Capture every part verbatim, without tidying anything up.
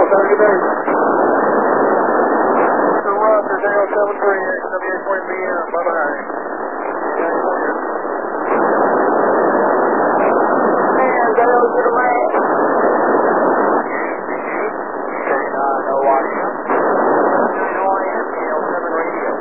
seventy-three. So Roger, J O seven three, X W eight forty B M, bye-bye. And J O to the man. K nine O Y M. nine O Y M, K L seven radio.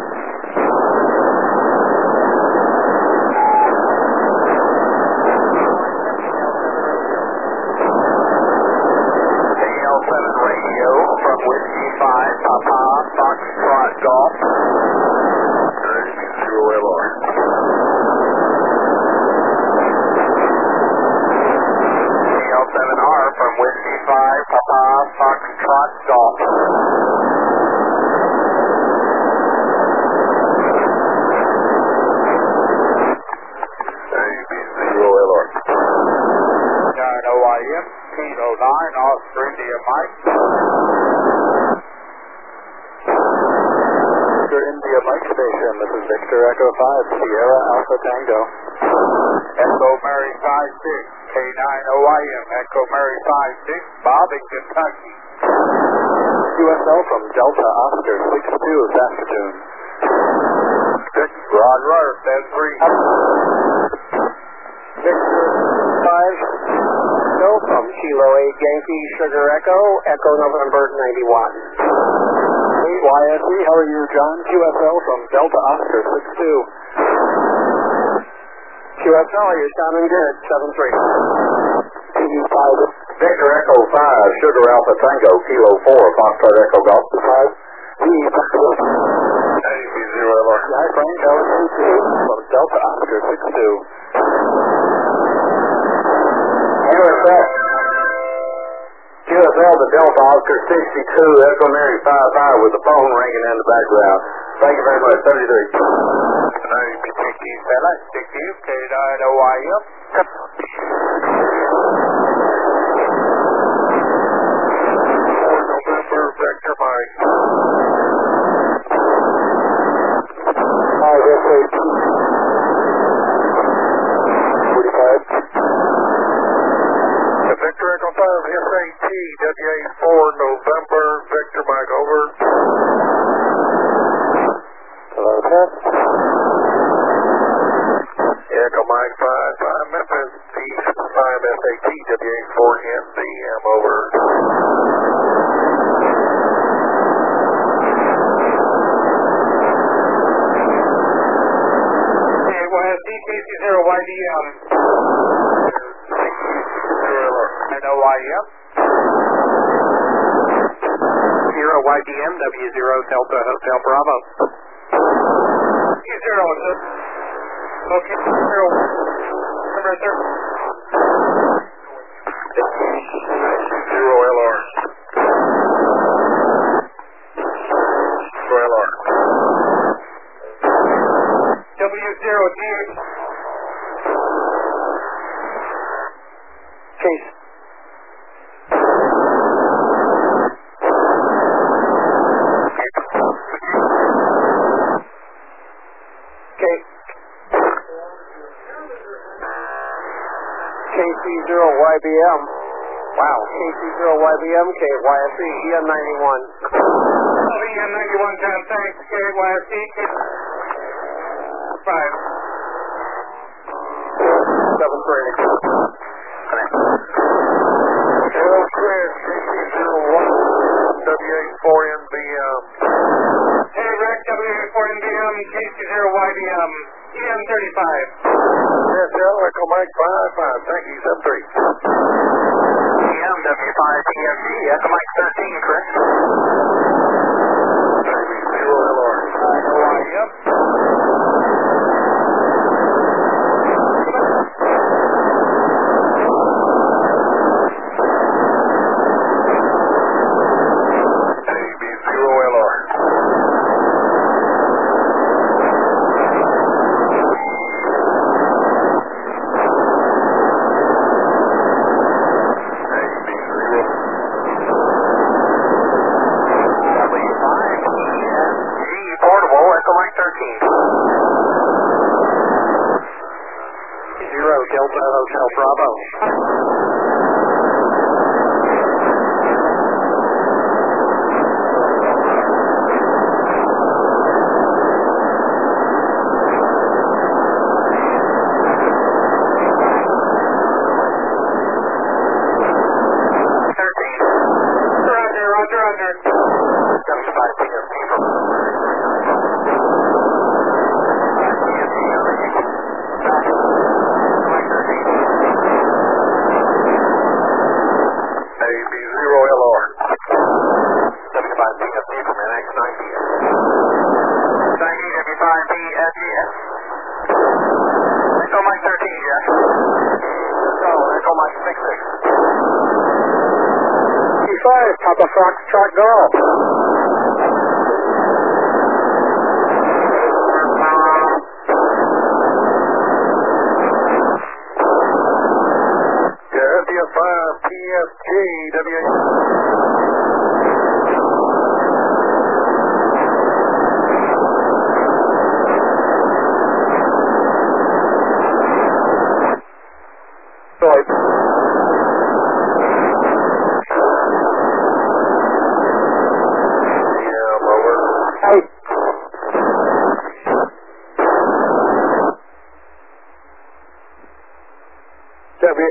K L seven radio from Whiskey five, Papa, Foxtrot Golf. Zero L R. K L seven R from Whiskey five, Papa, Foxtrot Golf. Zero L R. nine O Y M, Kilo nine, Australia Mike. Victor India Mike Station, this is Victor Echo five, Sierra Alpha Tango. Echo Mary five six, K nine O Y M, Echo Mary five six, Bob in Kentucky. Q S L from Delta Oscar six two, Saskatoon. Rod Rudder, ten three. Victor five, Echo from Kilo eight Yankee Sugar Echo, Echo November ninety-one. Y S E, how are you, John? Q S L from Delta Oscar six two. Q S L, you're sounding good, seven three. T V five, Victor Echo five, Sugar Alpha Tango, Kilo four, Foxtrot Echo Golf five. T V five. zero L R. Hi, Frank, how are you, from Delta Oscar six two. Q S L. Q S L to Delta Oscar sixty-two, Echo Mary five five with the phone ringing in the background. Thank you very much, seventy-three. Fella, six U, K nine O Y M. November, Vector Mike. Hi, this is forty-five. Victor Echo five, S A T, W A four, November, Victor Mike, over. Hello, sir. Echo Mike five five, Memphis, T five, S A T, W A four, N B M, over. Hey, Y S D, K C zero Y D M. nine O Y M. zero Y D M, W zero Delta Hotel Bravo. zero, okay, zero, number thirty. Zero L R. Zero L R. W zero G. Chase. K C zero Y B M. Wow, K C zero Y B M, K Y S E, E N ninety-one. E N ninety-one, John, thanks, K Y S E, five. seven three. Hello, Chris, K C zero one, W eight four N B M. Hey, Rick, W eight four N B M, K C zero Y B M, E N thirty-five. Yes, hello, Echo Mike five five, thank you, seven three. E M W five T M G, Echo Mike thirteen, Chris. Zero L R. nine O Y M. Delta Hotel Bravo. hundred. seventy-five P M P from A B zero L R. seventy-five P M P from N X ninety. ninety W five B S E S. Echo Mike thirteen, Jack. Go, Echo Mike six six. T five, Papa Foxtrot Golf. W five P F G W eight. Sorry. Yeah, lower. Hey. W.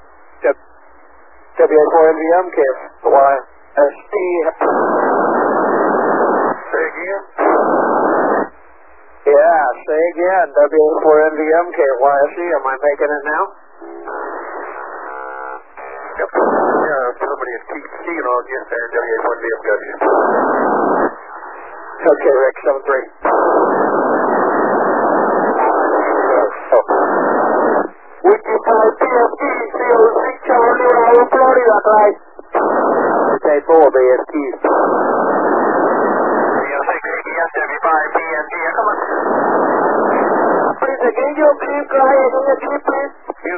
W A four N V M, K Y S T. Say again? Yeah, say again. W A four N V M, K Y S E. Am I making it now? Yep. Yeah, somebody had keep keying on you there, W A four N V M got you. Okay, Rick, seven three. Oh. Whiskey five P F T, C O six Charlie, Bravo, Florida, right? Okay, four B S T. C O six E S W five B S G, come on. Please, again, your clip, guy, again, your clip, please.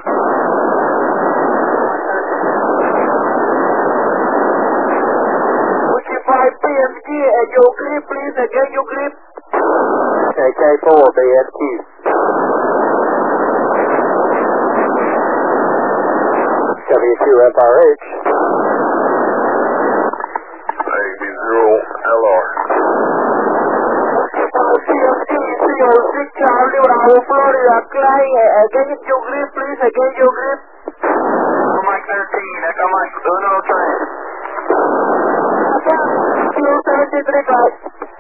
Whiskey five P F T, and your clip, please, again, your clip. K K four B S T. W two F R H. A B zero L R. P F T, C O six Charlie, Bravo, Florida, Clyde, again, your grip, please, again, your grip. Echo Mike thirteen, Echo Mike, Uno train. Q thirty-three, guys.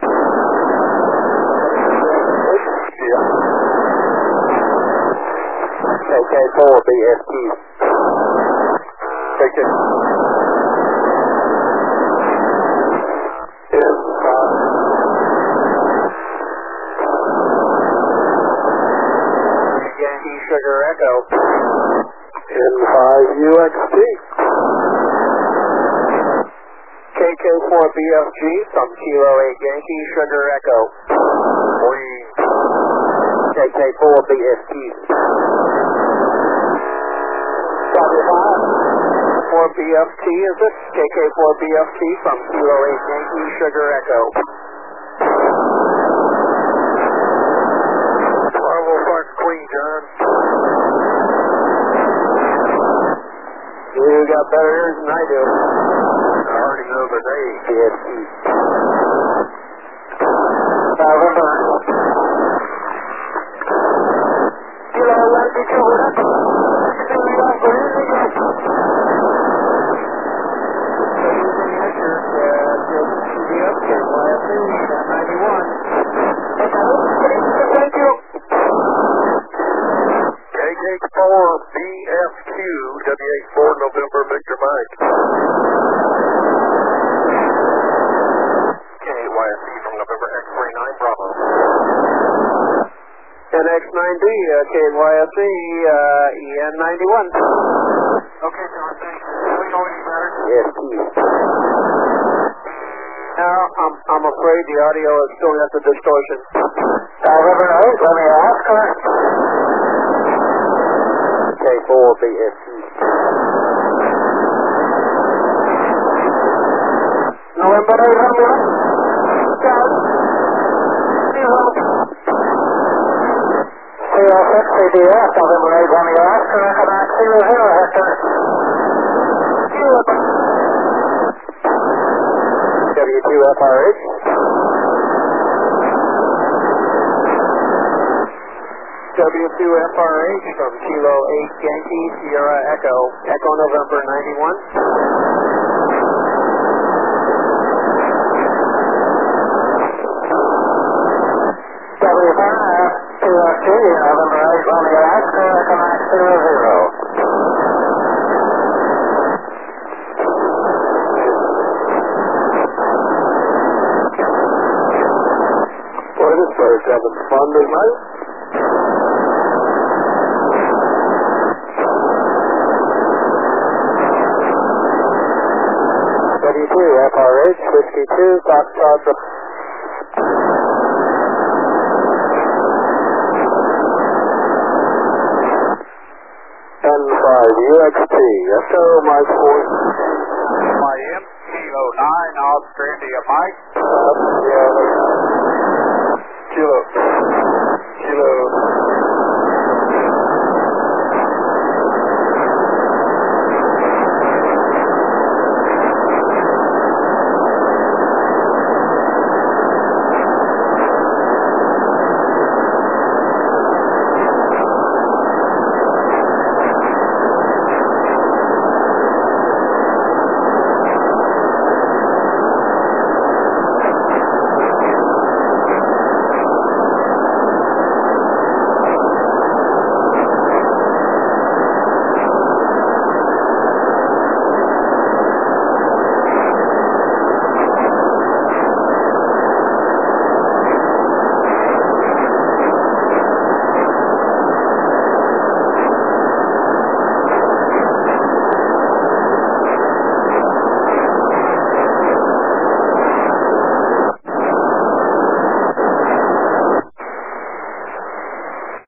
Yeah. K K four B S T. Take it. Is, uh, Yankee Sugar Echo. N five U X T. K K four B F G from Kilo eight Yankee Sugar Echo. Queen. K K four B F T. Copy five. four B F T, is it? K K four B F T from Kilo eight Yankee Sugar Echo. Bravo Fox Queen, John. You got better ears than I do. I already know the name. B S T. November. Kilo Yankee Sugar Echo. Thank you. K K four B F Q W eight four November Victor Mike. K Y S E from November X twenty-nine Bravo. N X nine D, uh, K Y S E, uh, E N ninety-one. Okay, John, thanks. Do we know any better? Yes, please. Now, I'm, I'm afraid the audio has still got the distortion. November eight, let me ask her. K four B S T. November eight, Romeo. Charles. Zero. C O six C D S, November eight, Romeo Oscar, Quebec zero zero, Hector. Zero. W two F R H. W two F R H from Kilo eight Yankee Sierra Echo. Echo November ninety-one. having fun tonight. thirty-two, F R H, Whiskey two, Foxtrot. N five, U X T, Echo, Mike four. Miami, Kilo nine, Australia, Mike. Uh, yeah, Kilo, Kilo.